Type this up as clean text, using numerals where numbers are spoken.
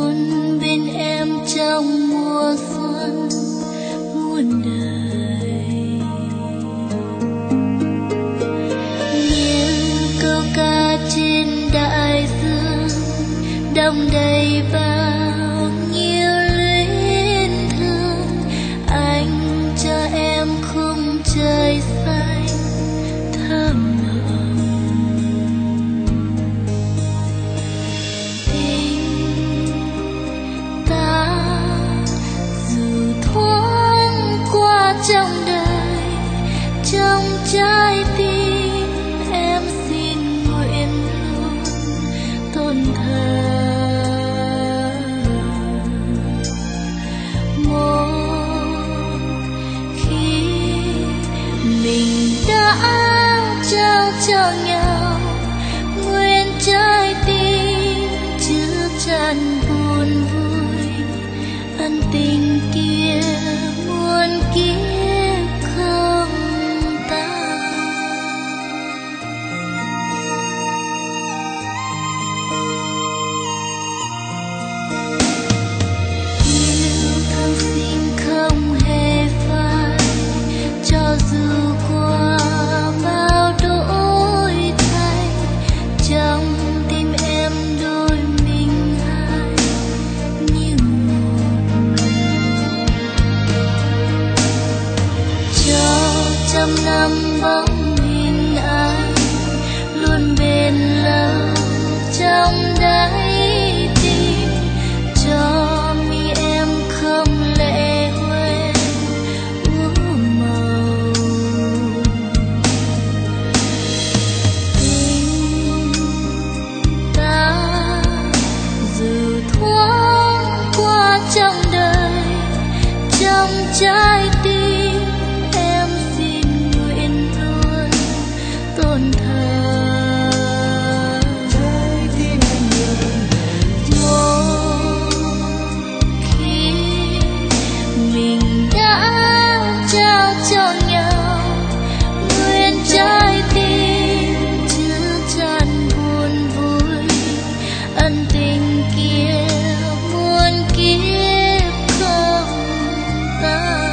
luôn bên em trong mùa xuân muôn đời. Như câu ca trên đại dương đong đầy bao nhiêu luyến thương, anh cho em khung trời xanh thơm nồng. Tình ta dù thoáng qua trong đời, trong trái tim em xin nguyện luôn tôn thờ. Trao cho nhau nguyên trái tim chứa chan buồn vui, ân tình kia muôn kiếp không tan. Yêu thương xin không hề phai, cho dù qua bao đổi thay, trong tim em đôi mình hai như một. Cho trăm năm bóng hình anh luôn bền lâu trong đáy tim, cho mi em không lệ quên úa màu. Tình ta dù thoáng qua trong đời, trong trái tim em xin nguyện luôn tôn thờ. Một khi mình đã trao cho nhau nguyên trái tim chứa chan buồn vui, ân tình kia muôn kiếp không tan.